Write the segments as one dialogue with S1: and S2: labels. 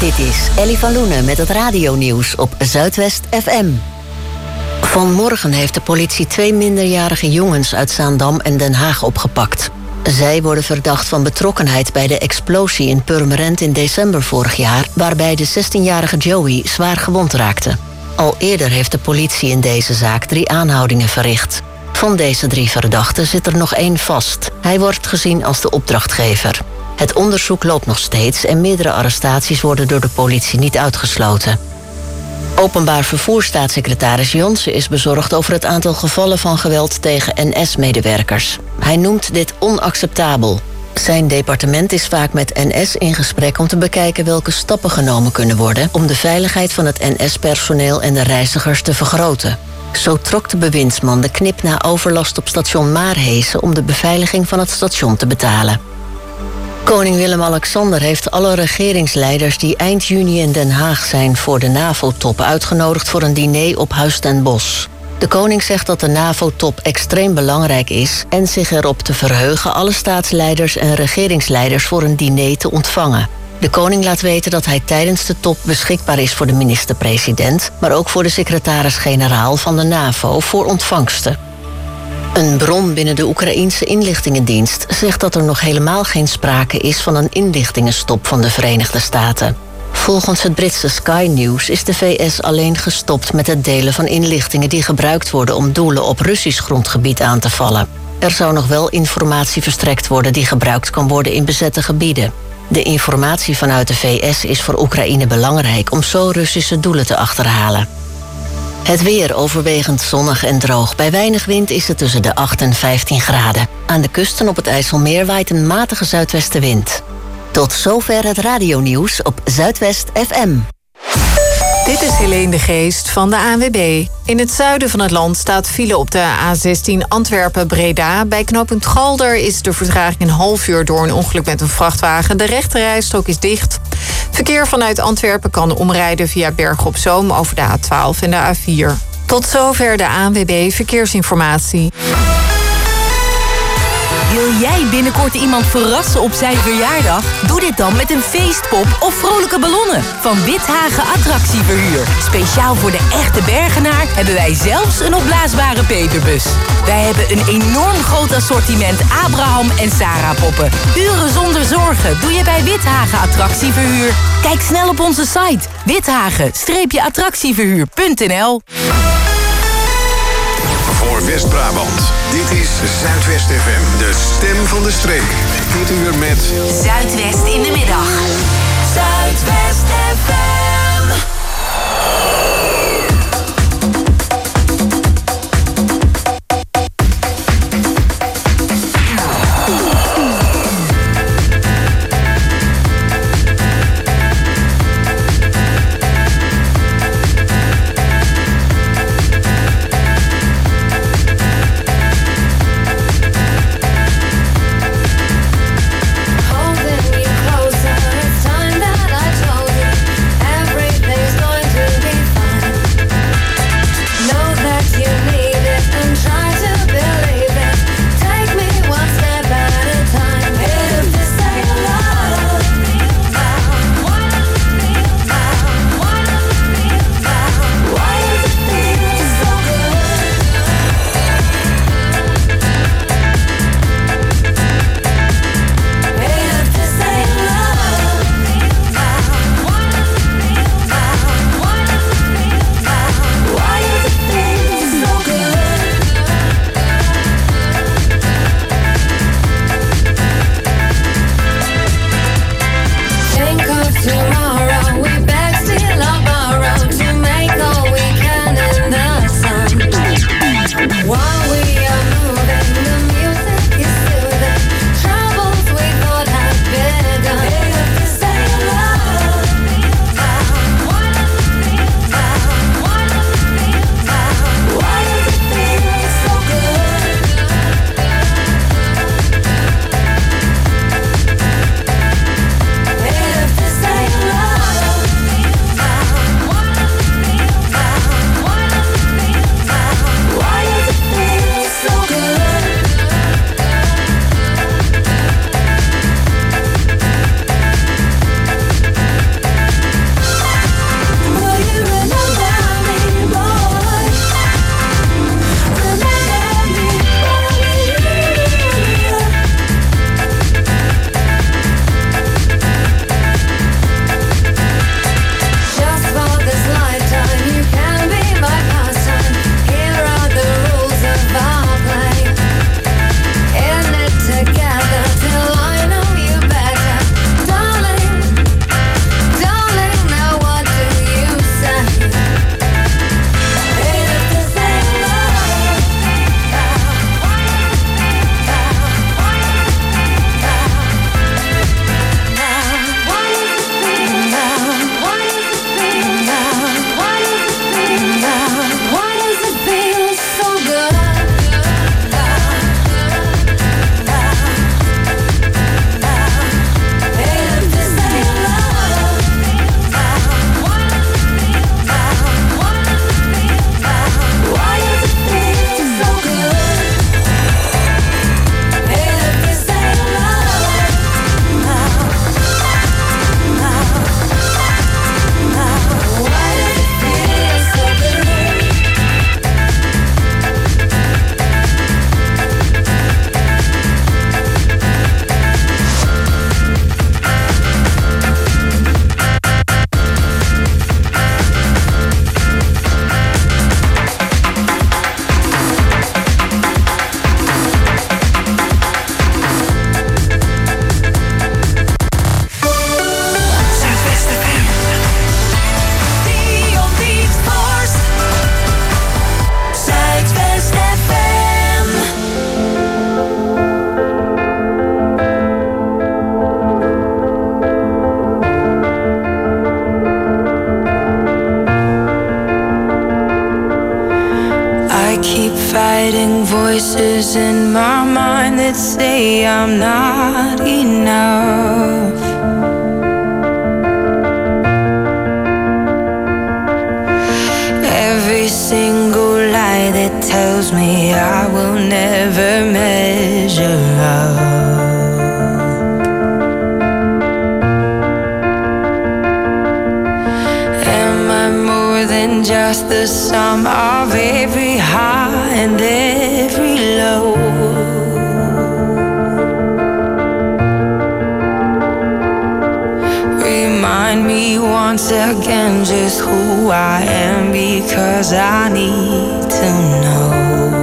S1: Dit is Ellie van Loenen met het radionieuws op Zuidwest FM. Vanmorgen heeft de politie 2 minderjarige jongens uit Zaandam en Den Haag opgepakt. Zij worden verdacht van betrokkenheid bij de explosie in Purmerend in december vorig jaar, waarbij de 16-jarige Joey zwaar gewond raakte. Al eerder heeft de politie in deze zaak 3 aanhoudingen verricht. Van deze 3 verdachten zit er nog 1 vast. Hij wordt gezien als de opdrachtgever. Het onderzoek loopt nog steeds en meerdere arrestaties worden door de politie niet uitgesloten. Openbaar vervoerstaatssecretaris Jonsen is bezorgd over het aantal gevallen van geweld tegen NS-medewerkers. Hij noemt dit onacceptabel. Zijn departement is vaak met NS in gesprek om te bekijken welke stappen genomen kunnen worden om de veiligheid van het NS-personeel en de reizigers te vergroten. Zo trok de bewindsman de knip na overlast op station Maarhezen om de beveiliging van het station te betalen. Koning Willem-Alexander heeft alle regeringsleiders die eind juni in Den Haag zijn voor de NAVO-top uitgenodigd voor een diner op Huis ten Bosch. De koning zegt dat de NAVO-top extreem belangrijk is en zich erop te verheugen alle staatsleiders en regeringsleiders voor een diner te ontvangen. De koning laat weten dat hij tijdens de top beschikbaar is voor de minister-president, maar ook voor de secretaris-generaal van de NAVO voor ontvangsten. Een bron binnen de Oekraïense inlichtingendienst zegt dat er nog helemaal geen sprake is van een inlichtingenstop van de Verenigde Staten. Volgens het Britse Sky News is de VS alleen gestopt met het delen van inlichtingen die gebruikt worden om doelen op Russisch grondgebied aan te vallen. Er zou nog wel informatie verstrekt worden die gebruikt kan worden in bezette gebieden. De informatie vanuit de VS is voor Oekraïne belangrijk om zo Russische doelen te achterhalen. Het weer overwegend zonnig en droog. Bij weinig wind is het tussen de 8 en 15 graden. Aan de kusten op het IJsselmeer waait een matige zuidwestenwind. Tot zover het radionieuws op Zuidwest FM.
S2: Dit is Helene de Geest van de ANWB. In het zuiden van het land staat file op de A16 Antwerpen-Breda. Bij knooppunt Galder is de vertraging een half uur door een ongeluk met een vrachtwagen. De rechterrijstrook is dicht. Verkeer vanuit Antwerpen kan omrijden via Bergen op Zoom over de A12 en de A4. Tot zover de ANWB Verkeersinformatie.
S3: Wil jij binnenkort iemand verrassen op zijn verjaardag? Doe dit dan met een feestpop of vrolijke ballonnen van Withagen Attractieverhuur. Speciaal voor de echte Bergenaar hebben wij zelfs een opblaasbare peperbus. Wij hebben een enorm groot assortiment Abraham en Sarah poppen. Uren zonder zorgen doe je bij Withagen Attractieverhuur. Kijk snel op onze site withagen-attractieverhuur.nl.
S4: Voor West-Brabant. Dit is Zuidwest FM, de stem van de streek. Dit uur met
S3: Zuidwest in de middag. Zuidwest FM.
S5: Holding me closer. voices in my mind that say I'm not enough. Every single lie that tells me I will never measure up. Am I more than just the sum of every high and every low? Remind me once again just who I am, because I need to know.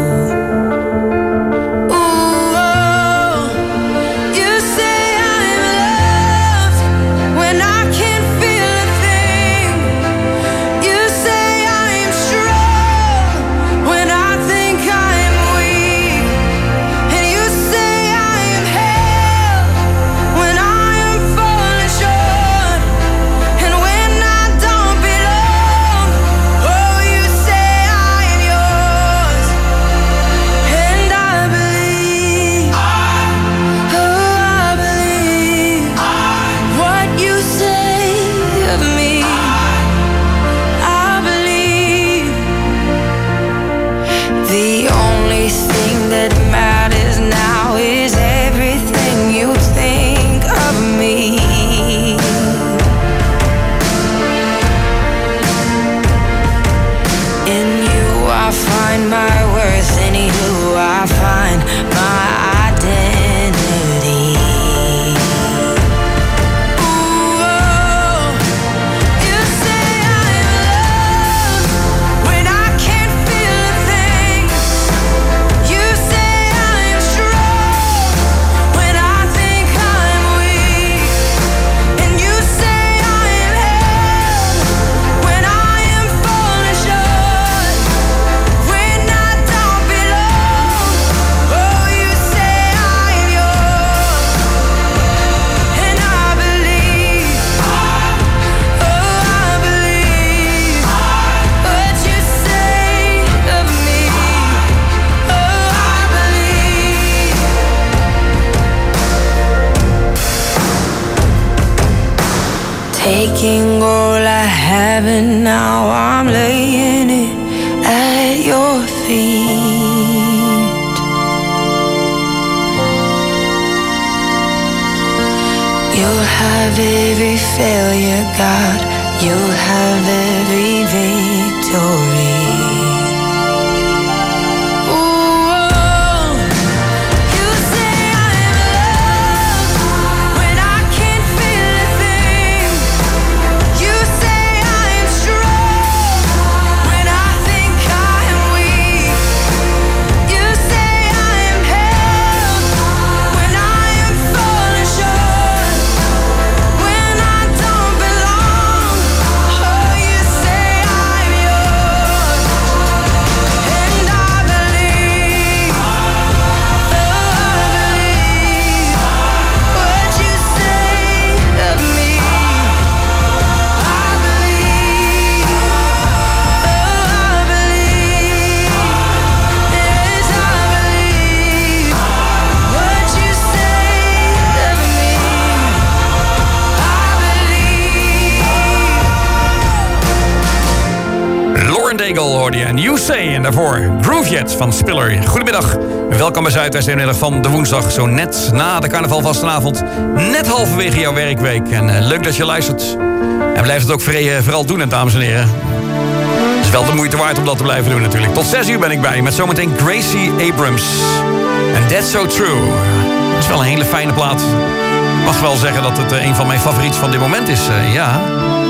S5: Taking all I have and now I'm laying it at your feet. You'll have every failure, God. You'll have every victory.
S6: Hoorde je en You Say en daarvoor Groove Jet van Spiller. Goedemiddag, welkom bij Zuidwest middag van de woensdag, zo net na de carnaval vastenavond, net halverwege jouw werkweek. En leuk dat je luistert. En blijf het ook vooral doen, dames en heren. Het is wel de moeite waard om dat te blijven doen natuurlijk. Tot 6 uur ben ik bij je met zometeen Gracie Abrams. En That's So True. Dat is wel een hele fijne plaat. Ik mag wel zeggen dat het een van mijn favorieten van dit moment is. Ja.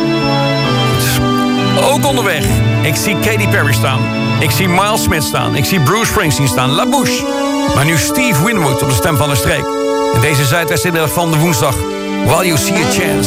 S6: Ook onderweg. Ik zie Katy Perry staan. Ik zie Miles Smith staan. Ik zie Bruce Springsteen staan. La Bouche. Maar nu Steve Winwood op de stem van de streek. In deze Zuidwestmiddag van de woensdag. While You See a Chance.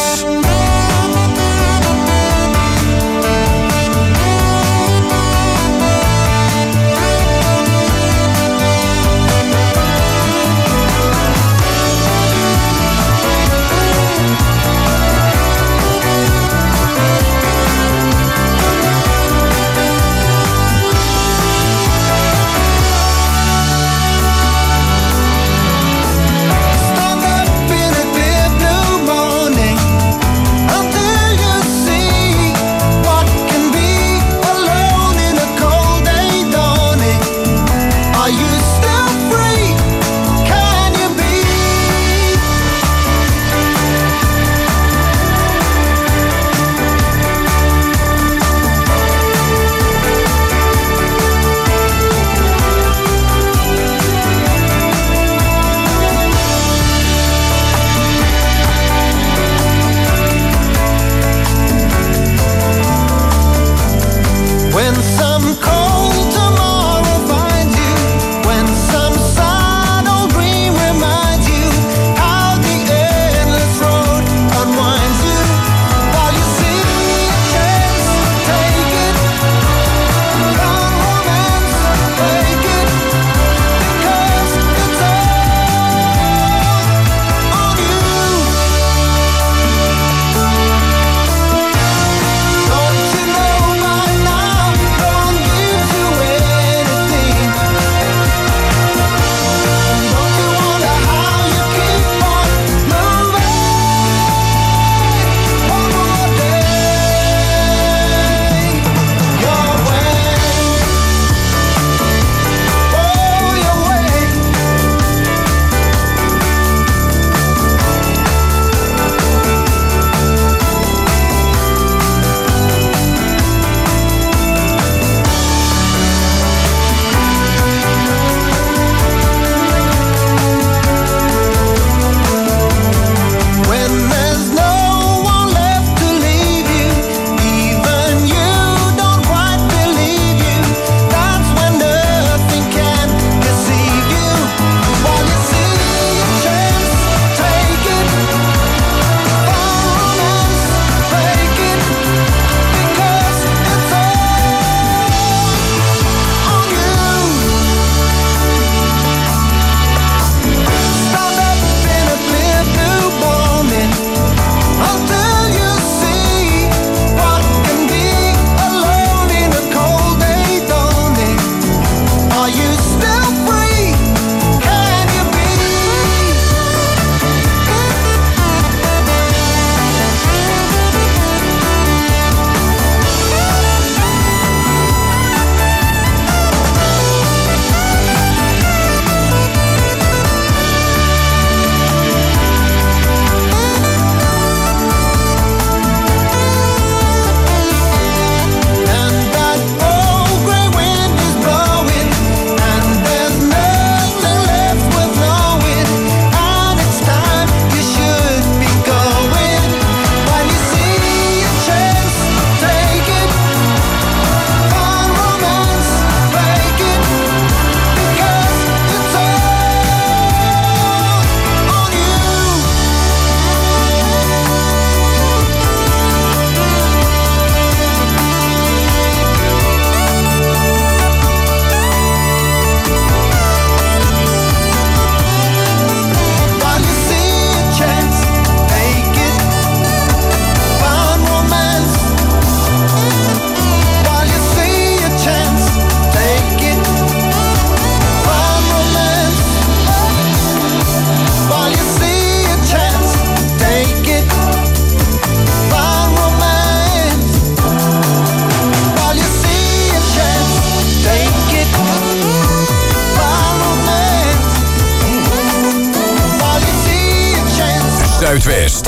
S4: Zuidwest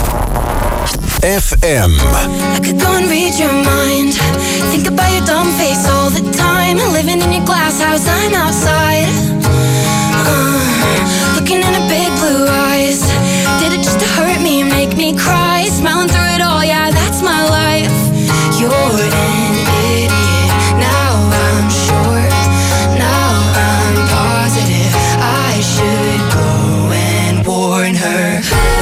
S4: FM.
S5: I could go and read your mind. Think about your dumb face all the time. Living in your glass house, I'm outside. Looking in her big blue eyes. Did it just to hurt me, make me cry? Smiling through it all, yeah, that's my life. You're an idiot. Now I'm sure. Now I'm positive. I should go and warn her.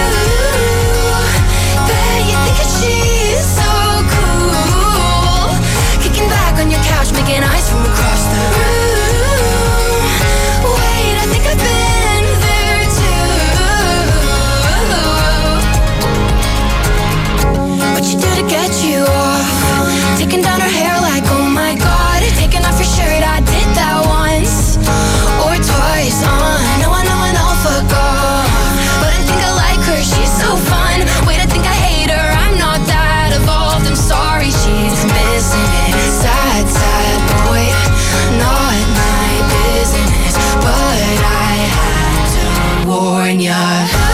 S5: She's so cool. Kicking back on your couch, making eyes from across the room. Wait, I think I've been there too. What you do to get you off? Taking down her hair like, oh my god. Taking off your shirt, I did that once or twice. I know I'll fuck off, but I think I like her, she's so fun. Wait, I think I hate her, I'm not that evolved. I'm sorry, she's missing it. Sad, sad boy, not my business, but I had to warn ya.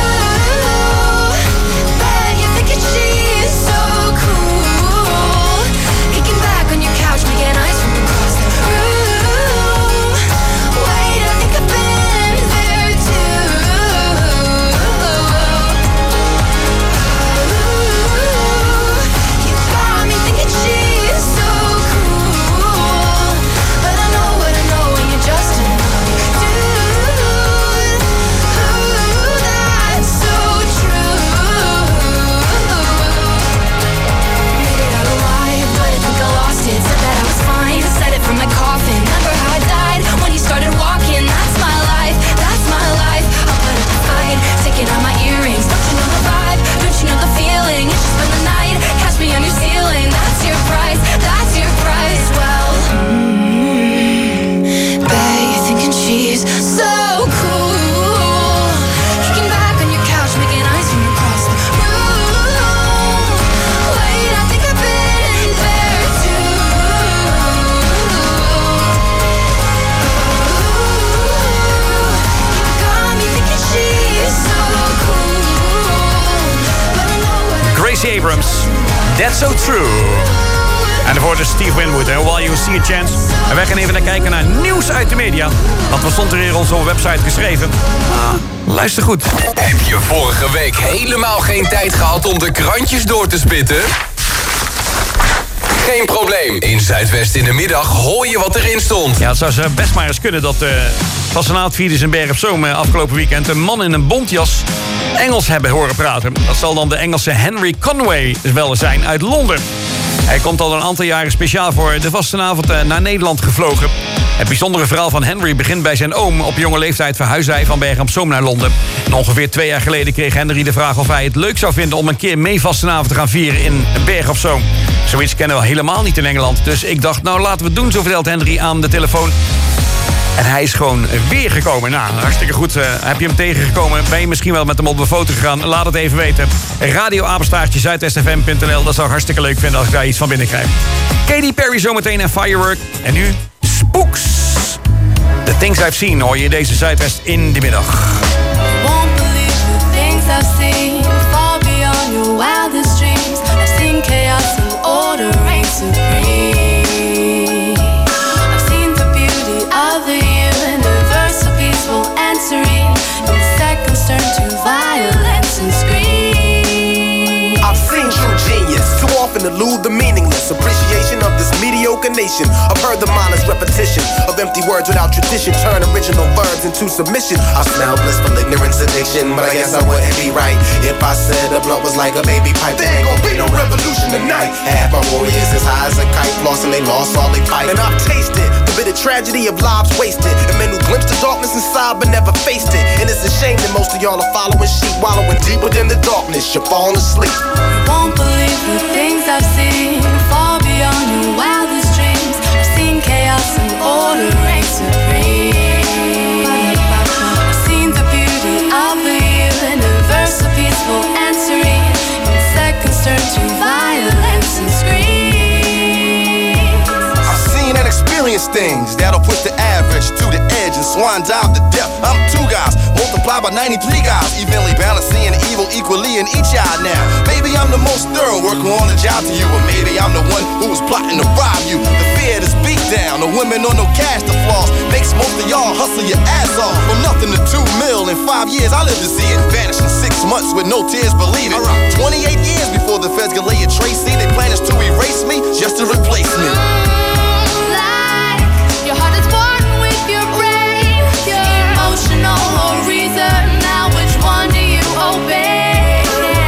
S5: Bet you're thinking she's so cool. Kicking back on your couch, making eyes from across the room. Wait, I think I've been there too. You got me thinking she's so cool, but I know what I know when you're just another dude. That's so true. Made it out alive, but I think I lost it. Said that I was fine, said it from my coffin. Remember how I died when you started walking? That's my life, that's my life. I'll put up a fight, taking out my earrings. Don't you know the vibe? Don't you know the feeling? You should spend the night, catch me on your ceiling. That's your price, that's your price. Well, bet you're thinking she's so cool. Kicking back on your couch, making eyes from across the room. Wait, I think I've been there too. You got me thinking she's so cool, but I know what I
S6: Gracie Abrams, That's So True. En daarvoor dus Steve Winwood en While You See A Chance. En wij gaan even naar kijken naar nieuws uit de media. Want wat stond er hier op onze website geschreven? Luister goed.
S7: Heb je vorige week helemaal geen tijd gehad om de krantjes door te spitten? Geen probleem. In Zuidwest in de middag hoor je wat erin stond.
S6: Ja, het zou ze best maar eens kunnen dat Vastenaat vierde in Berg op Zoom afgelopen weekend een man in een bontjas Engels hebben horen praten. Dat zal dan de Engelse Henry Conway wel zijn uit Londen. Hij komt al een aantal jaren speciaal voor de vastenavond naar Nederland gevlogen. Het bijzondere verhaal van Henry begint bij zijn oom. Op jonge leeftijd verhuisde hij van Bergen op Zoom naar Londen. En ongeveer 2 jaar geleden kreeg Henry de vraag of hij het leuk zou vinden om een keer mee vastenavond te gaan vieren in Bergen op Zoom. Zoiets kennen we helemaal niet in Engeland. Dus ik dacht, nou laten we het doen, zo vertelt Henry aan de telefoon. En hij is gewoon weer gekomen. Nou, hartstikke goed. Heb je hem tegengekomen? Ben je misschien wel met hem op de foto gegaan? Laat het even weten. Radio-apenstaartje zuidwestfm.nl. Dat zou ik hartstikke leuk vinden als ik daar iets van binnenkrijg. Katy Perry zometeen en Firework. En nu Spooks. The Things I've Seen hoor je deze Zuidwest in de middag.
S5: Won't believe the things I've seen. Far beyond your wildest dreams. I've seen chaos and order reign supreme. I've seen the beauty of the universe, peaceful and serene. In seconds turn to violence and scream.
S8: I've seen true genius, too often elude the meaningless appreciation of this mediocre nation. I've heard the mindless repetition of empty words without tradition, turn original verbs into submission. I smell blissful ignorance addiction, but I guess I wouldn't be right if I said the blunt was like a baby pipe. There ain't gonna be no revolution tonight. Half my warriors as high as a kite, flossing they lost all they fight. And I've tasted the bitter tragedy of lives wasted, and men who glimpsed the darkness inside but never faced it. And it's a shame that most of y'all are following sheep, wallowing deep within the darkness. You're falling asleep.
S5: You won't believe the things I've seen, far beyond your wildest dreams. I've seen chaos and order reign supreme. I've seen the beauty of the universe, so peaceful and serene. In seconds turn to violence and screams.
S8: I've seen and experienced things that'll push the average to the edge.
S9: edge and swan dive to death. I'm 2 guys, multiplied by 93 guys, evenly balancing evil equally in each eye now. Maybe I'm the most thorough worker on the job to you, or maybe I'm the one who was plotting to rob you. The fear, this beat down, the women on no cash to floss, makes most of y'all hustle your ass off. From nothing to 2 mil in 5 years, I live to see it vanish in 6 months with no tears, believe it. 28 years before the feds can lay a trace, see they plan is to erase me just to replace me.
S5: Like your heart is born with your brain, emotional or reason. Now which one do you obey?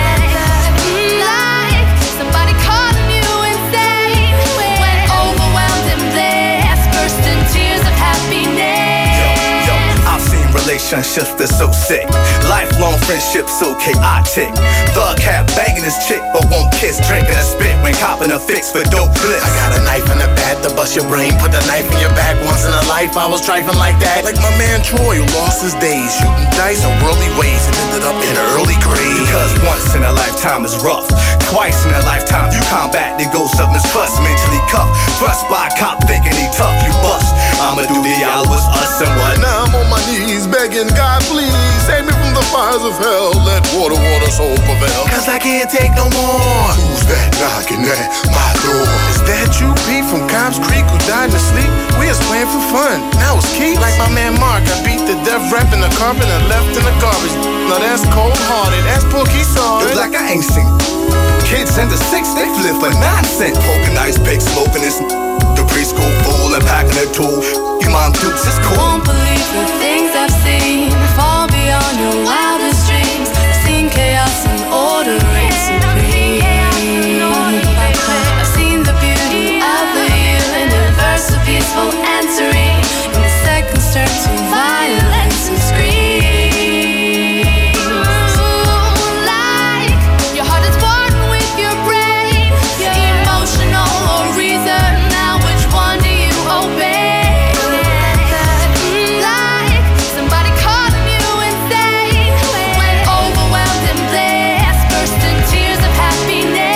S5: Like somebody calling you insane when overwhelmed and blessed, burst in tears of happiness.
S9: Yo, I've seen relationships that's so sick, lifelong friendships so chaotic. Thug hat banging his chick, but won't kiss, drinking a spit when copping a fix for dope bliss.
S8: I got a knife in the bag to bust your brain. Put the knife in your back. Once in a life I was trifling like that. Like my man Troy, who lost his days shooting dice in worldly ways and ended up in an early grave.
S9: Because once in a lifetime is rough, twice in a lifetime you combat the ghost of mistrust. Mentally cuffed, thrust by a cop thinking he tough, you bust. I'ma do the y'all was us and what?
S10: Now I'm on my knees begging God, please save me from the fires of hell. Let water soul prevail.
S8: Cause I can't take no more.
S10: Who's that knocking at my door?
S8: Is that you, Pete, from Cobbs Creek, who died in his sleep? We was playing for fun. Now it's Keith. Like my man Mark, I beat the death rap in the carpet and left in the garbage. Now that's cold-hearted. That's Pookie Sard.
S9: It's like I ain't seen kids in the 6, they flip for nonsense. Poking ice pick, smoking this. The preschool fool and packing a tool. You mom dukes, it's cool.
S5: Won't believe the things I've seen, far beyond your wildest dreams. I've seen chaos and order reign supreme. I've seen the beauty of the you in the verse of peaceful answering, in the seconds turn to violence and screams. Like your heart is born with your brain, emotional or reason. Now which one do you obey? Like somebody calling you insane when overwhelmed and blessed, burst in tears of happiness.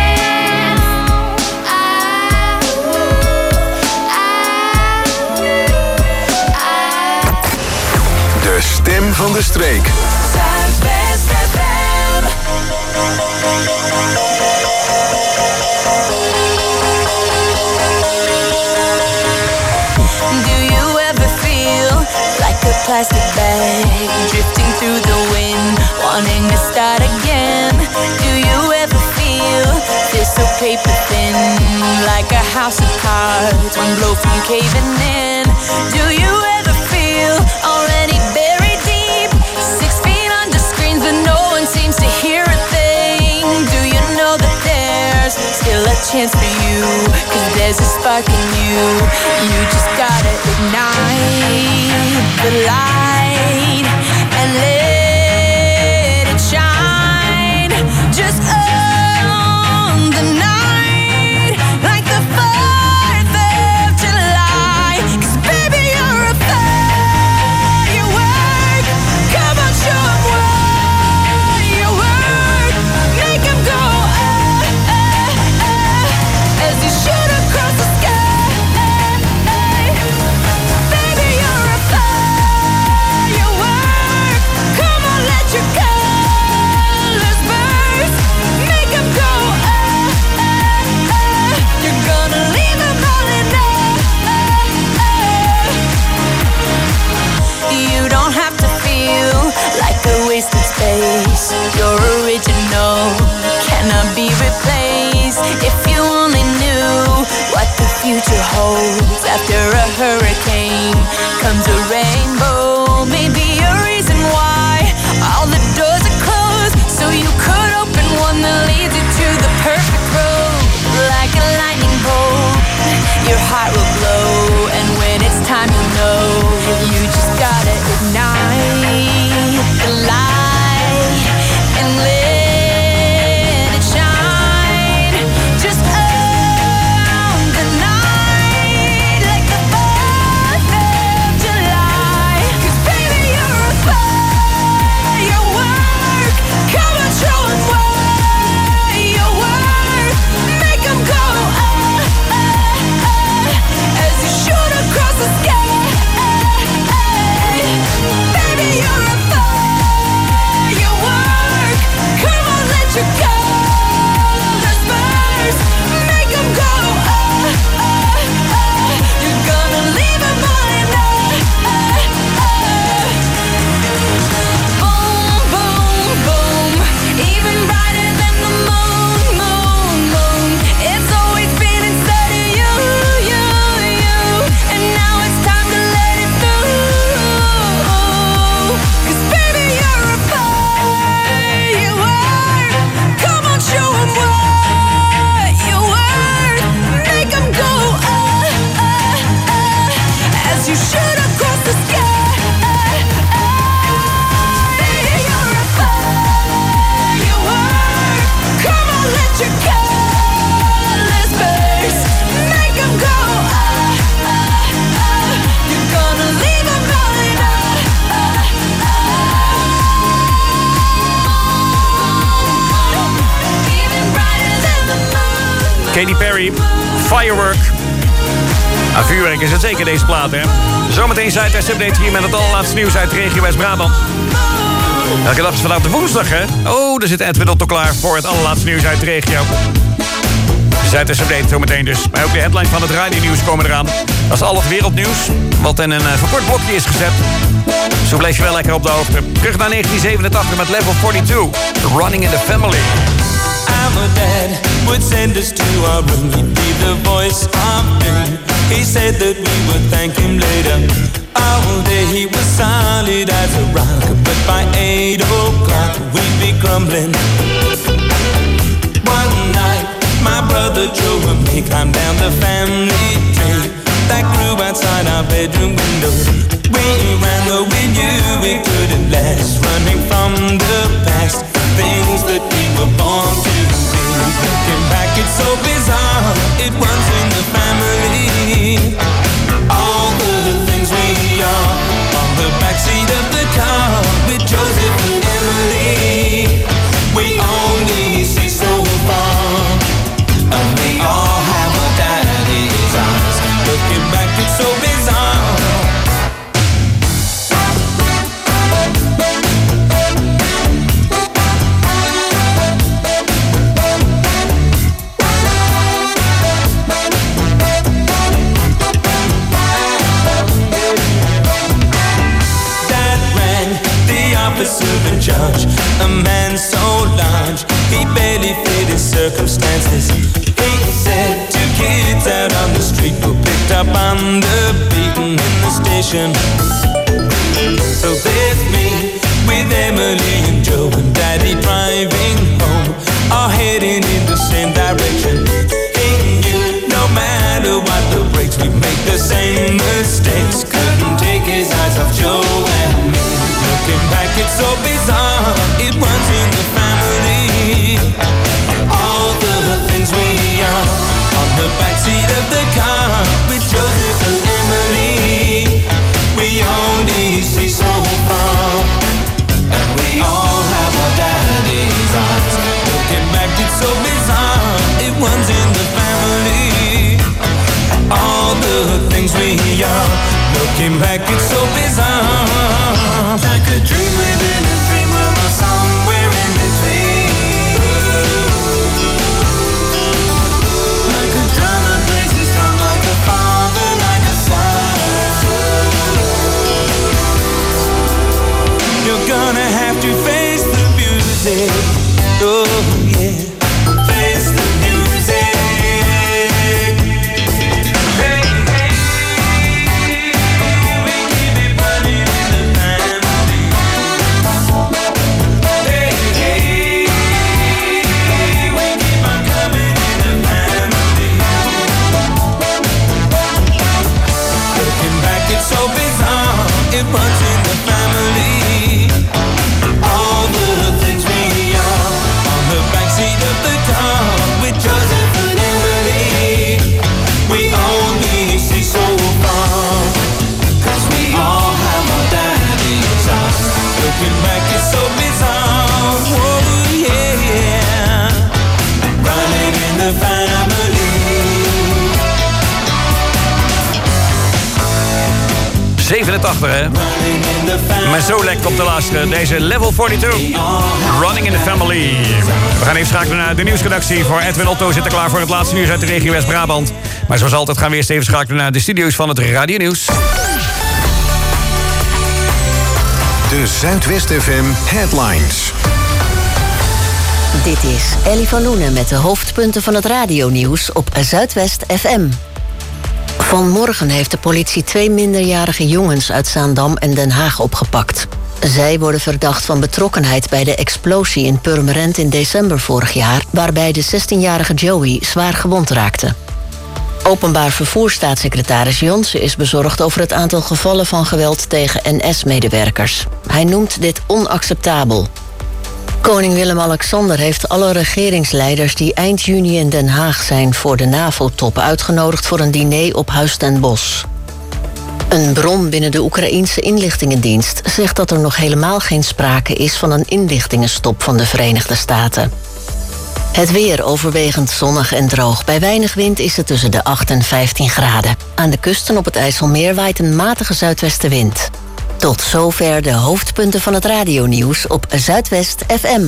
S4: De stem van de streek.
S5: Zuidwest FM. Do you ever feel like a plastic bag drifting through the wind, wanting to start again? Do you ever feel this so paper thin, like a house of cards, one blow from caving in? Do you ever feel already buried deep, 6 feet under screens, but no one seems to hear a thing? Do you know that there's still a chance for you? 'Cause there's a spark in you. You just gotta ignite the light and let it shine. Just on the night, like the 4th of July. 'Cause baby, you're a firework. Come on, show 'em what you work. Make 'em go as you shoot across the sky. Baby, you're a firework. Come on, let your colors burst. Make 'em go you're gonna leave 'em all in You don't have to feel like a wasted space. You're original, cannot be replaced. If you only knew what the future holds. After a hurricane comes a rainbow. Maybe a reason why all the doors are closed, so you could open one that leads you to the perfect road. Like a lightning bolt, your heart will glow, and when it's time you'll know. You just gotta ignite the light and let it shine. Just on the night, like the 4th of July. 'Cause baby, you're a firework. Come on, show 'em what you work. Make 'em go your careless face. Make 'em go, you're gonna leave 'em going, even brighter than the moon.
S6: Katy Perry, Firework. Nou, vuurwerk is het zeker, deze plaat, hè? Zometeen Zuidwest Update hier met het allerlaatste nieuws uit de regio West-Brabant. Elke dag is vandaag de woensdag, hè? Oh, daar zit Edwin Otto klaar voor het allerlaatste nieuws uit de regio. Zuidwest Update zometeen dus. Maar ook de headline van het radionieuws komen eraan. Dat is al het wereldnieuws, wat in een verkort blokje is gezet. Zo blijf je wel lekker op de hoogte. Terug naar 1987 met Level 42, Running in the Family.
S11: Our dad would send us to our room. He'd be the voice of doom. He said that we would thank him later. All day he was solid as a rock, but by 8 o'clock we'd be crumbling. One night my brother Joe and me climbed down the family tree that grew outside our bedroom window. We ran though we knew we couldn't last, running from the past, things that we were born to be. Looking back, it's so bizarre, it runs in the family. All the things we are on the backseat of the car with Joseph and Emily. We only see so far, and we all have a daddy's eyes. Looking back, it's so bizarre. Officer in charge, a man so large, he barely fit his circumstances. He said 2 kids out on the street were picked up on the beaten in the station. So there's me with Emily and Joe and Daddy driving home, all heading in the same direction. He knew no matter what the breaks, we make the same mistakes. Couldn't take his eyes off Joe and me. Looking back, it's so bizarre, it runs in the family. All the things we are on the backseat of the car with Joseph and Emily. We only see so far, and we all have our daddy's eyes. Looking back, it's so bizarre, it runs in the family. All the things we are, looking back, it's so bizarre. Like a dream within a dream, we're somewhere in between. Like a drum that breaks the strong, like a father, like a son. You're gonna have to face the music. Oh yeah, face the music. So bizarre, it runs in the family. All the things we are on the backseat of the car with Joseph and Emily. We only see so far, 'cause we all have our daddy's eyes. Looking back, it's so bizarre. Oh yeah, running in the family.
S6: 87, hè? Maar zo lekker om te luisteren. Deze Level 42, Running in the Family. We gaan even schakelen naar de nieuwsredactie. Voor Edwin Otto zit er klaar voor het laatste nieuws uit de regio West-Brabant. Maar zoals altijd gaan we eerst even schakelen naar de studio's van het radionieuws.
S4: De Zuidwest FM Headlines.
S1: Dit is Ellie van Loenen met de hoofdpunten van het radionieuws op Zuidwest FM. Vanmorgen heeft de politie 2 minderjarige jongens uit Zaandam en Den Haag opgepakt. Zij worden verdacht van betrokkenheid bij de explosie in Purmerend in december vorig jaar, waarbij de 16-jarige Joey zwaar gewond raakte. Openbaar vervoerstaatssecretaris Jonsen is bezorgd over het aantal gevallen van geweld tegen NS-medewerkers. Hij noemt dit onacceptabel. Koning Willem-Alexander heeft alle regeringsleiders die eind juni in Den Haag zijn voor de NAVO-top uitgenodigd voor een diner op Huis ten Bosch. Een bron binnen de Oekraïense inlichtingendienst zegt dat er nog helemaal geen sprake is van een inlichtingenstop van de Verenigde Staten. Het weer overwegend zonnig en droog. Bij weinig wind is het tussen de 8 en 15 graden. Aan de kusten op het IJsselmeer waait een matige zuidwestenwind. Tot zover de hoofdpunten van het radionieuws op Zuidwest FM.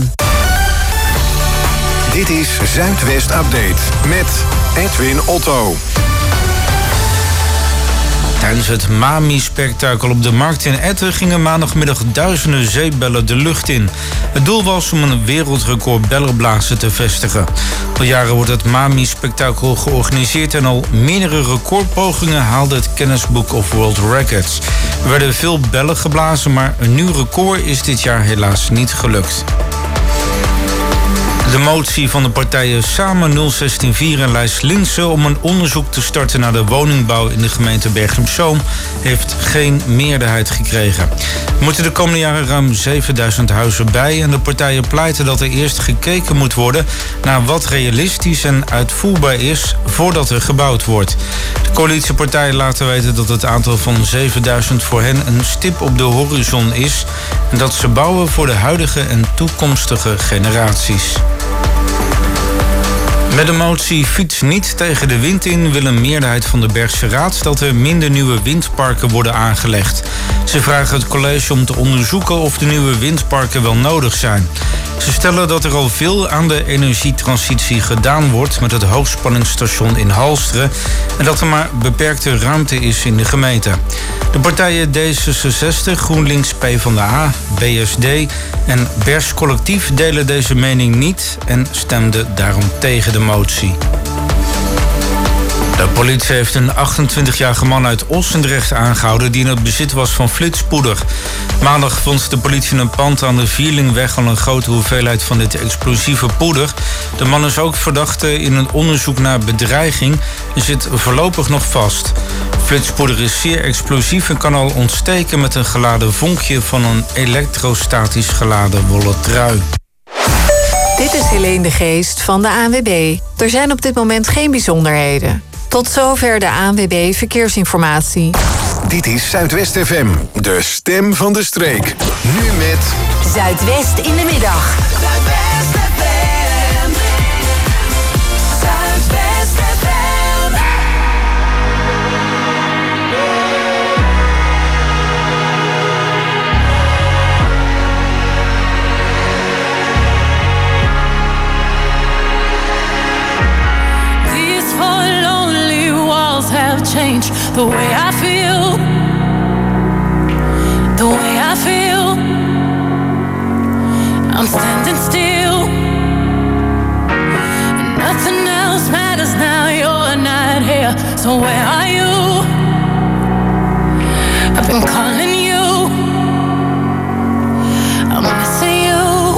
S4: Dit is Zuidwest Update met Edwin Otto.
S12: Tijdens het Mami-spektakel op de Markt in Etten gingen maandagmiddag duizenden zeebellen de lucht in. Het doel was om een wereldrecord bellenblazen te vestigen. Al jaren wordt het Mami-spektakel georganiseerd en al meerdere recordpogingen haalde het Guinness Book of World Records. Er werden veel bellen geblazen, maar een nieuw record is dit jaar helaas niet gelukt. De motie van de partijen Samen 0164 en Lijs Linssen om een onderzoek te starten naar de woningbouw in de gemeente Bergen-op-Zoom heeft geen meerderheid gekregen. Er moeten de komende jaren ruim 7000 huizen bij en de partijen pleiten dat er eerst gekeken moet worden naar wat realistisch en uitvoerbaar is voordat er gebouwd wordt. De coalitiepartijen laten weten dat het aantal van 7000 voor hen een stip op de horizon is en dat ze bouwen voor de huidige en toekomstige generaties. Met de motie Fiets niet tegen de wind in wil een meerderheid van de Bergse Raad dat er minder nieuwe windparken worden aangelegd. Ze vragen het college om te onderzoeken of de nieuwe windparken wel nodig zijn. Ze stellen dat er al veel aan de energietransitie gedaan wordt met het hoogspanningsstation in Halsteren en dat er maar beperkte ruimte is in de gemeente. De partijen D66, GroenLinks, PvdA, BSD en Bers Collectief delen deze mening niet en stemden daarom tegen de motie. De politie heeft een 28-jarige man uit Ossendrecht aangehouden die in het bezit was van flitspoeder. Maandag vond de politie in een pand aan de Vierlingweg al een grote hoeveelheid van dit explosieve poeder. De man is ook verdachte in een onderzoek naar bedreiging en zit voorlopig nog vast. Flitspoeder is zeer explosief en kan al ontsteken met een geladen vonkje van een elektrostatisch geladen wollen trui.
S2: Dit is Helene de Geest van de ANWB. Er zijn op dit moment geen bijzonderheden. Tot zover de ANWB Verkeersinformatie.
S4: Dit is Zuidwest FM, de stem van de streek. Nu met
S3: Zuidwest in de middag.
S5: Zuidwest FM. Zuidwest FM.
S13: These four lonely walls have changed the way I feel. The way I feel. I'm standing still. And nothing else matters now. You're not here. So where are you? I've been calling you. I'm missing you.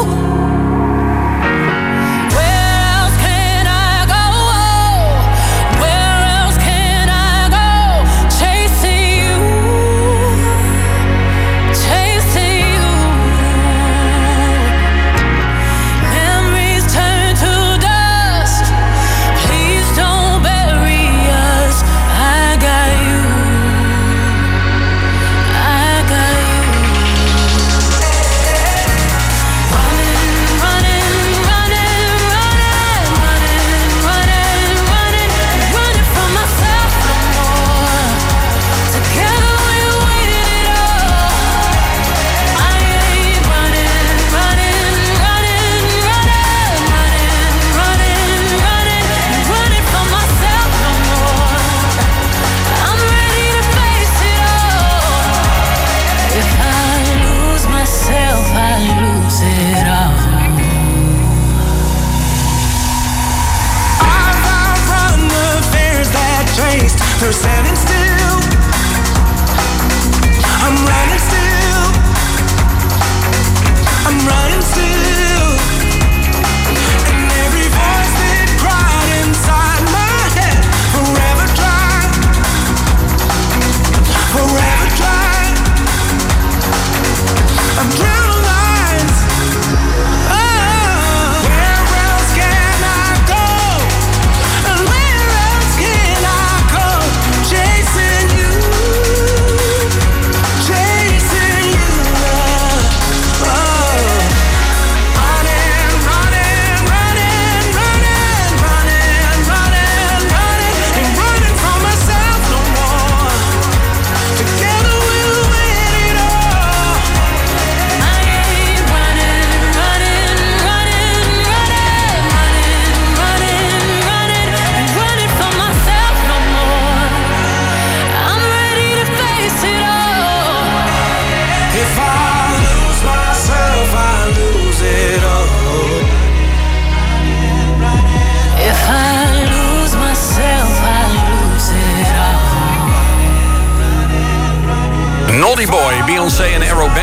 S11: They're standing still. I'm running still. I'm running still. And every voice that cried inside my head forever dry. Forever dry. I'm drowning lines. Oh.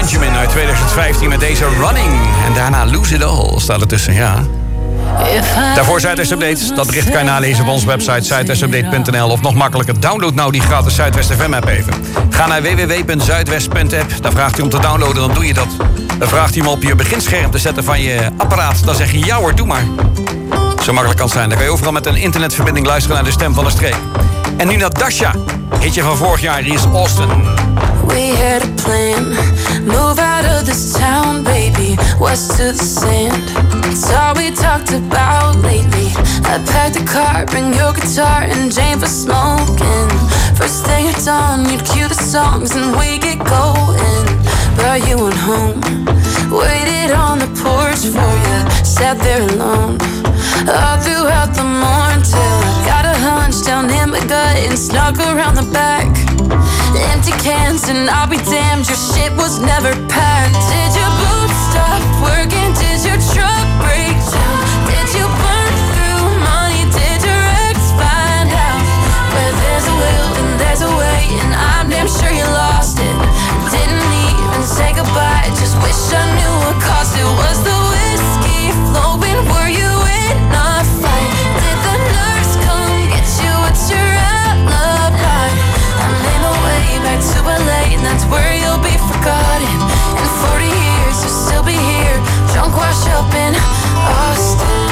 S6: Benjamin uit 2015 met deze Running. En daarna Lose It All staat ertussen, ja. Daarvoor Zuidwest Update. Dat bericht kan je nalezen op onze website zuidwestupdate.nl. Of nog makkelijker, download nou die gratis Zuidwest FM app even. Ga naar www.zuidwest.app. Daar vraagt hij om te downloaden, dan doe je dat. Dan vraagt hij om op je beginscherm te zetten van je apparaat. Dan zeg je ja hoor, doe maar. Zo makkelijk kan het zijn. Dan kan je overal met een internetverbinding luisteren naar de stem van de streek. En nu naar Dasha. Hitje van vorig jaar, hier is Austin.
S13: We had a plan, move out of this town, baby, west to the sand. It's all we talked about lately. I packed the car, bring your guitar and Jane for smoking. First thing at dawn, you'd cue the songs and we get going. But you went home, waited on the porch for you, sat there alone. All throughout the morning till I got a hunch down in my gut and snuck around the back. Empty cans and I'll be damned, your shit was never packed. Did your boots stop working? Did your truck break down? Did you burn through money? Did your ex find out? Where there's a will and there's a way, and I'm damn sure you lost it. Didn't even say goodbye, just wish I knew what cost it. Was the whiskey flowing? Were you in a fight? Did the nurse come get you? What's your alibi? I'm in a way back to LA, and that's where you'll be forgotten. In 40 years you'll still be here, drunk wash up in Austin.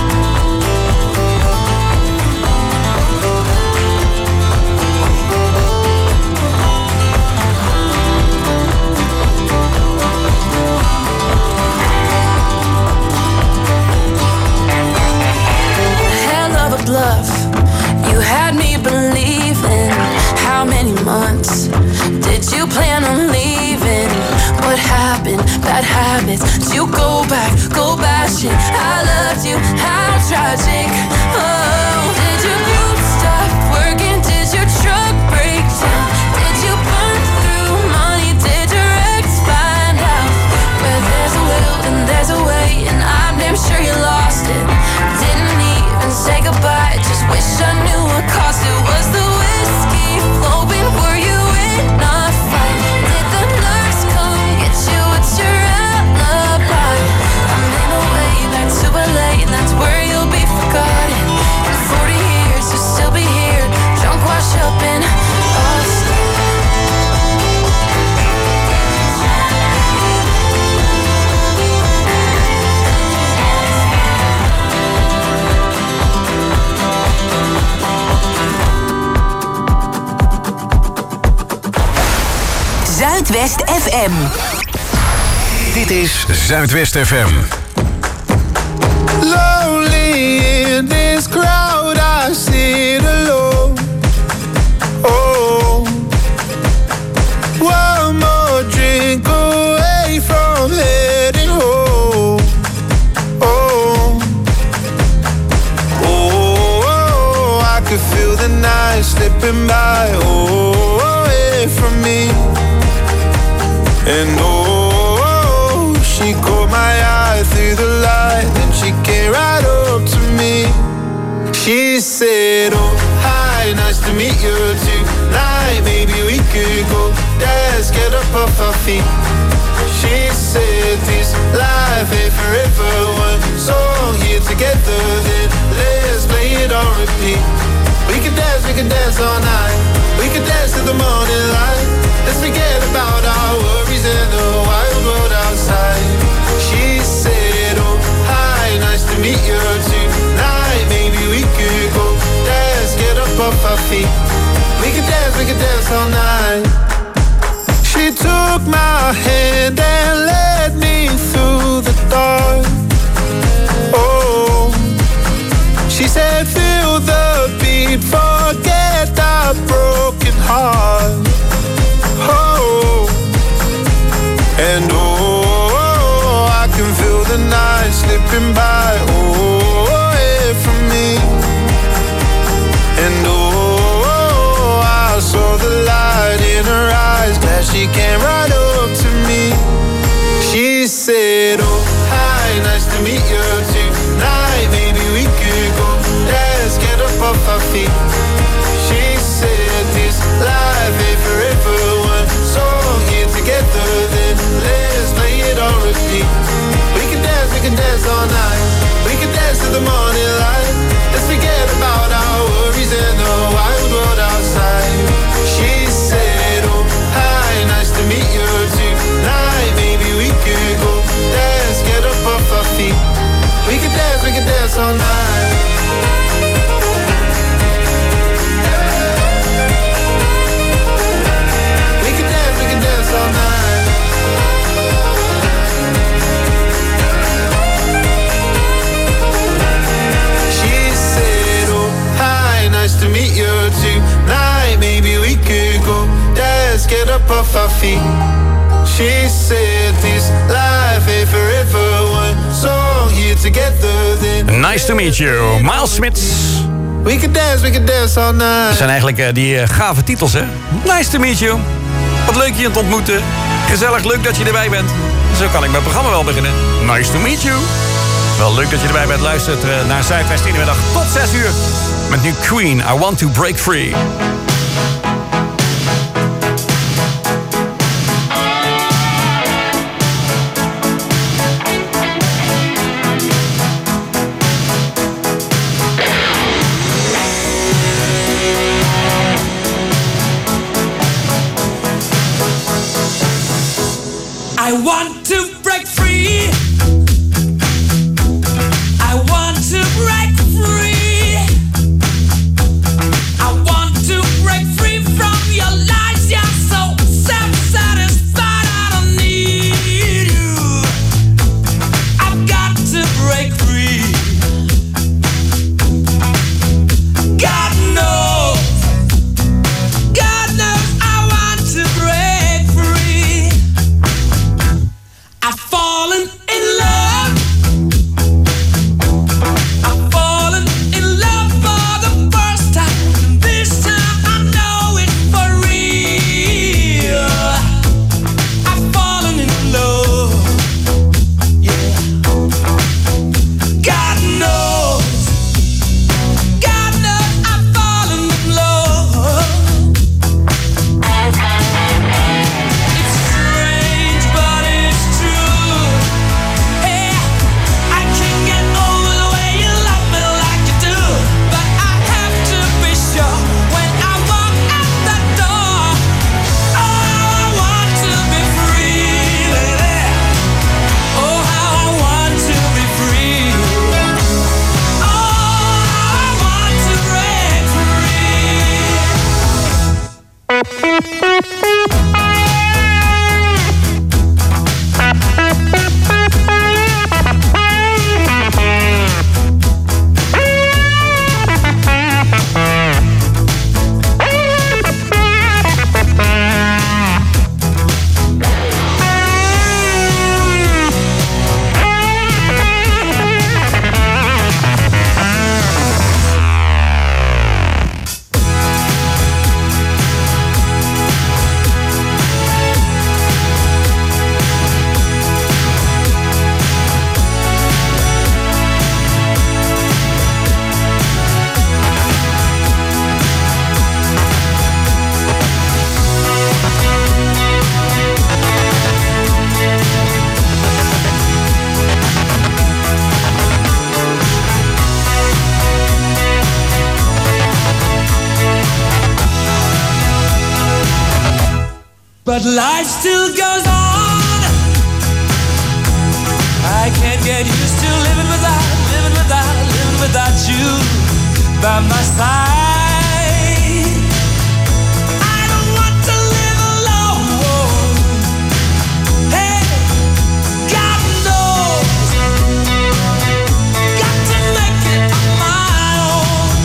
S13: Bluff, you had me believing. How many months did you plan on leaving? What happened? Bad habits. Did you go back, shit. I loved you, how tragic. Oh, did your boots stop working? Did your truck break down? Did you burn through money? Did your ex find out? Where there's a will and there's a way, and I'm damn sure you lost it. Didn't even say goodbye, just wish I knew what cost it. Was the whiskey flowing? Were you in a fight? Did the nurse come get you? What's your alibi? I'm in a way back to LA, and that's where you'll be forgotten. In 40 years you'll still be here, drunk wash up in Austin.
S3: Zuidwest FM.
S4: Dit is Zuidwest FM.
S14: Lonely in this crowd, I sit alone. Oh, one more drink away from heading home. Oh, oh, I could feel the night slipping by. Oh, away from me. And oh, she caught my eye through the light, and she came right up to me. She said, oh, hi, nice to meet you tonight. Maybe we could go dance, get up off our feet. She said, this life ain't forever. One song here together, then let's play it on repeat. We could dance all night. We could dance to the morning light. Let's forget about our worries and the wild world outside. She said, oh, hi, nice to meet you tonight. Maybe we could go dance, get up off our feet. We could dance all night. She took my hand and led me through the dark. Oh, she said, feel the beat, forget that broken heart. Oh, and oh, I can feel the night slipping by. Oh, away from me. And oh, I saw the light in her eyes. Glad she came right up to me. She said, oh, hi, nice to meet you tonight. Maybe we could go dance, get up off our feet. She said, this life ain't forever. One song here together, then off our feet. She said this life ain't forever. One song here together then.
S6: Nice to meet you, Miles Smith.
S14: We could dance all night.
S6: Dat zijn eigenlijk die gave titels, hè? Nice to meet you. Wat leuk je te ontmoeten. Gezellig, leuk dat je erbij bent. Zo kan ik mijn programma wel beginnen. Nice to meet you. Wel leuk dat je erbij bent. Luistert naar Zuidwest in de middag tot 6 uur. Met nu Queen, I Want to Break Free.
S11: I want to break free. I want to break free. I want to break free from your lies. You're so self-satisfied. I don't need you. I've got to break free. God knows I want to break free. I've fallen in love. I've fallen in love for the first time. This time I know it for real. I've fallen in love. Yeah. God knows I've fallen in love. It's strange, but it's true. Hey, I can't get over the way you love me like you do. But I have to be sure when I walk out that door. Oh, I want to be free, baby. Oh, how I want to be free. Oh, I want to break free. But life still goes on. I can't get used to living without you by my side. I don't want to live alone. Hey, God knows, got to make it on my own.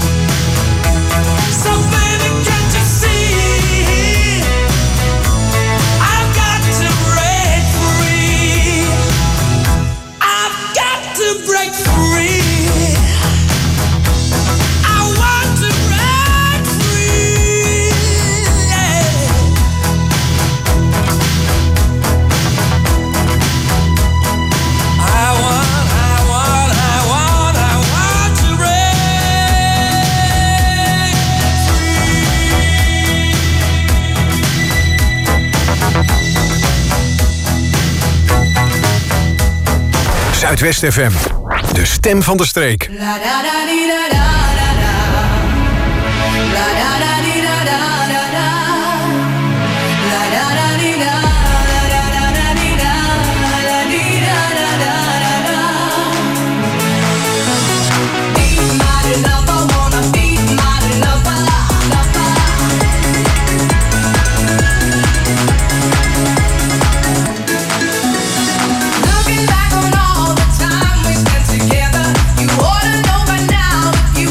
S11: So baby, can't you see? I've got to break free. I've got to break free. I want to break free. Yeah. I want to break
S4: Zuidwest FM, de stem van de streek.
S5: Looking back on all the time we spent together, you ought to know by now.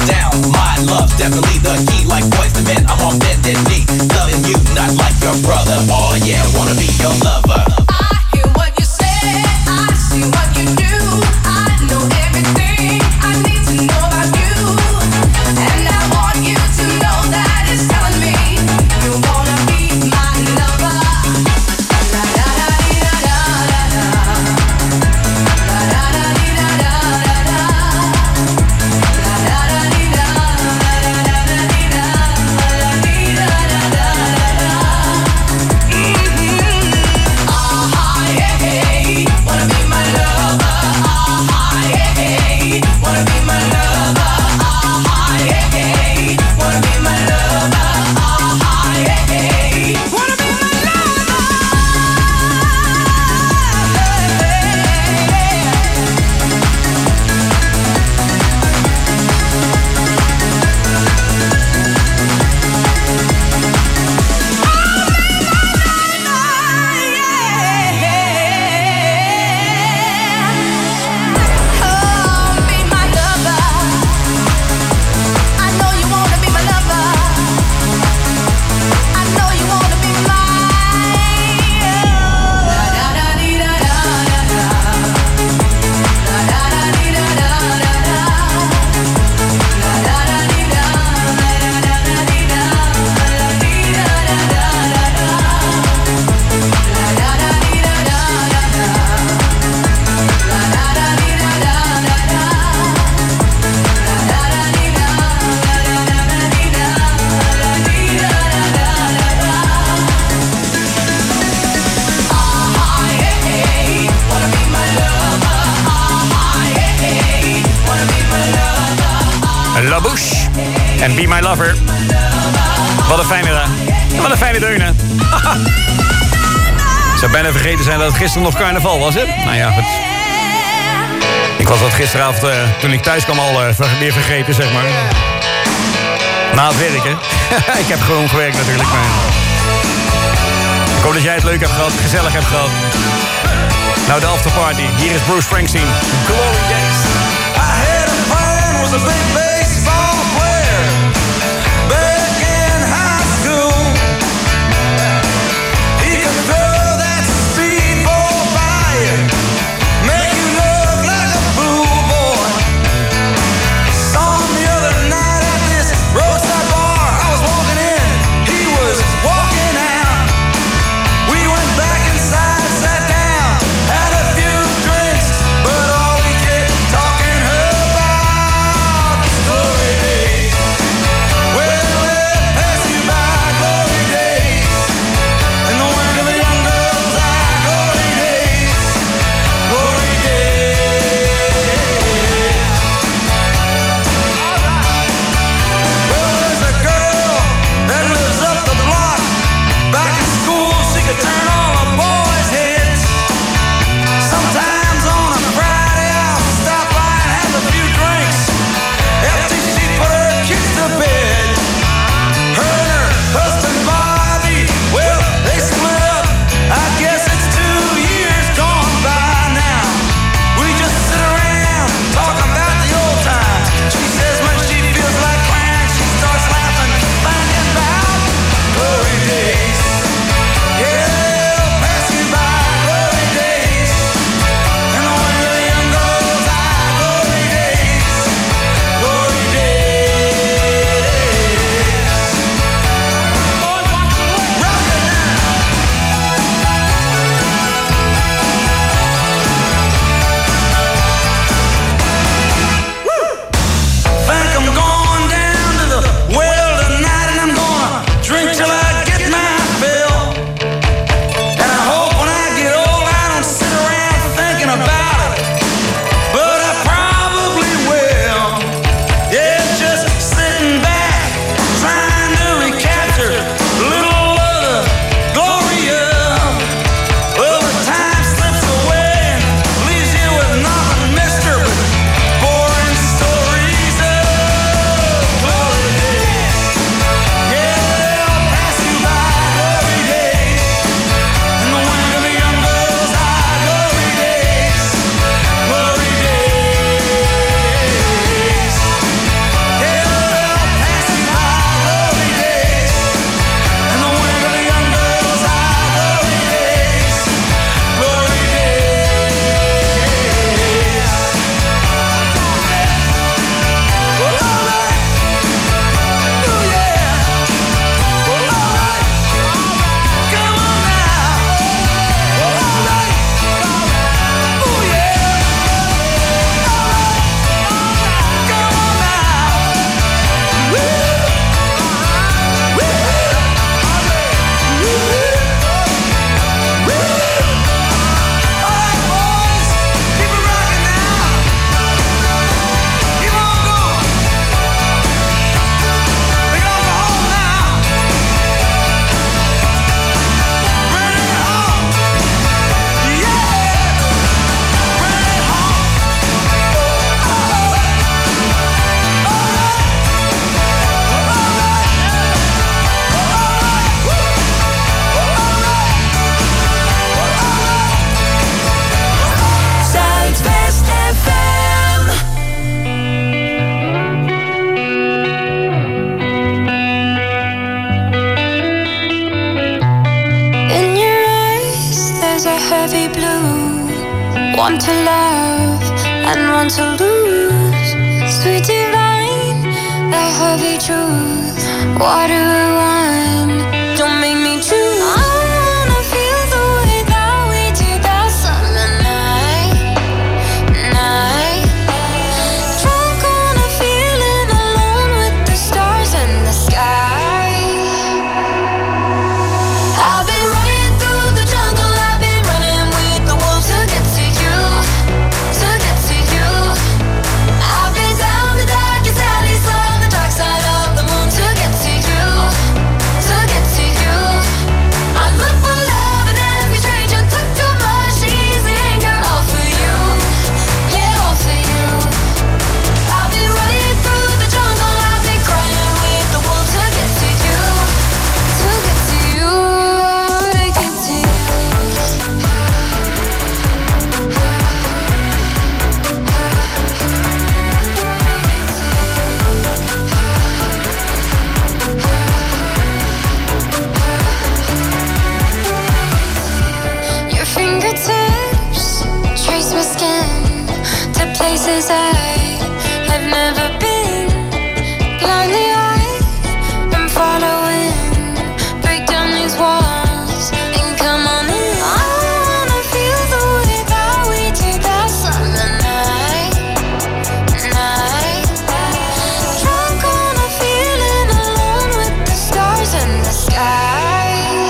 S15: down. My love, definitely the key. Like boys to men, I'm on bended knee. Loving you, not like your brother. Oh yeah, wanna be your lover.
S5: I hear what you say, I see what you do. I know everything I need to know about you. And I want you to know that it's telling me you wanna be my lover. La da da dee da da da da. La da da dee da da da da. La da da dee da da da da dee da. La dee da da da da da. Yeah, hey, wanna be my lover. Yeah, hey, wanna be my lover. Yeah, hey, wanna be my lover. Yeah, hey, wanna be my lover.
S6: La Bouche en Be My Lover. Wat een fijne deunen. Ik zou bijna vergeten zijn dat het gisteren nog carnaval was, hè? Nou ja, goed. Ik was dat gisteravond, toen ik thuis kwam, al weer vergeten, zeg maar. Na het werken. Ik heb gewoon gewerkt natuurlijk, maar... Ik hoop dat jij het leuk hebt gehad, gezellig hebt gehad. Nou, de afterparty. Hier is Bruce Springsteen. Glory Days.
S14: I had a friend, was a big baseball player back in high school. He could throw that speedball by you, make you look like a fool, boy. Saw him the other night at this roadside bar. I was walking in, he was walking out. We went back inside, sat down, had a few drinks, but all we kept talking about
S13: One to love and one to lose. Sweet divine, the heavy truth. Water or wine, don't make me choose. I wanna feel the way that we did that summer night. Drunk on a feeling, alone with the stars and the sky. I've been running through the jungle, I've been running with the wolves to get to you, to get to you. I've been down the darkest alleys on the dark side of the moon to get to you, to get to you. I look for love in every stranger, took too much easy anger, all for you, yeah, all for you. I've been running through the jungle, I've been crying with the wolves to get to you, to get to you, to get to you. Your fingertips trace my skin to places I have never been. Blindly I'm following. Break down these walls and come on in. I wanna feel the way that we did that summer night. Drunk on a feeling, alone with the stars and the sky.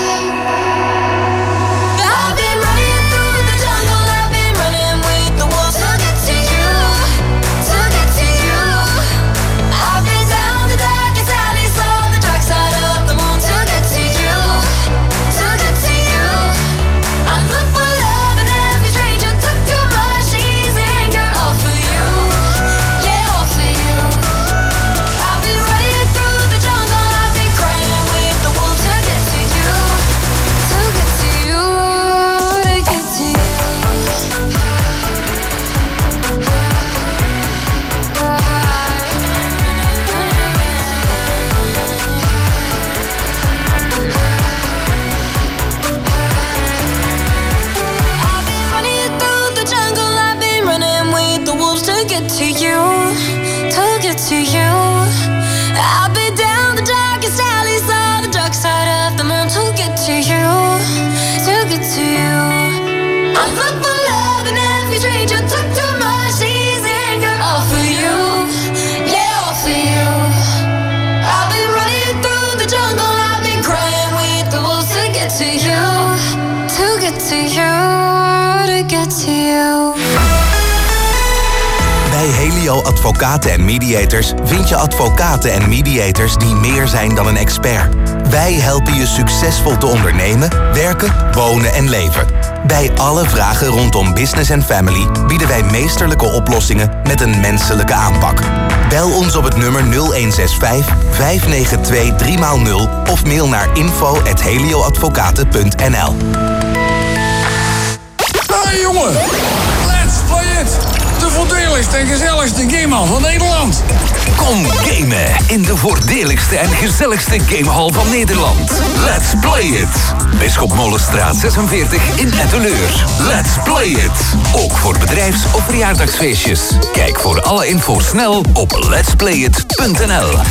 S13: I've been running through the jungle, I've been running with the wolves to get to you, to get to you. I've been down the darkest alleys on the dark side of the moon to get to you, to get to you. I look for love in every stranger, took too much easy anger, all for you, yeah, all for you. I've been running through the jungle, I've been crying with the wolves to get to you, to get to you, to get to you. I've been running through the jungle, I've been running with the wolves to get to you, to get to you. I've been down the darkest alleys on the dark side of the moon to get to you, to get to you. I look for love in every stranger, took too much easy anger, all for you, yeah, all for you. I've been running through the jungle, I've been crying with the wolves to get to you, to get to you, to get to you.
S16: Bij Helio Advocaten en Mediators vind je advocaten en mediators die meer zijn dan een expert. Wij helpen je succesvol te ondernemen, werken, wonen en leven. Bij alle vragen rondom business en family bieden wij meesterlijke oplossingen met een menselijke aanpak. Bel ons op het nummer 0165 592 3x0 of mail naar info@helioadvocaten.nl.
S17: Hey jongen, let's play it! De voordeligste en gezelligste gamehal van Nederland.
S18: Kom gamen in de voordeligste en gezelligste gamehal van Nederland. Let's play it! Bisschop Molenstraat 46 in Etteleur. Let's play it! Ook voor bedrijfs- of verjaardagsfeestjes. Kijk voor alle info snel op letsplayit.nl.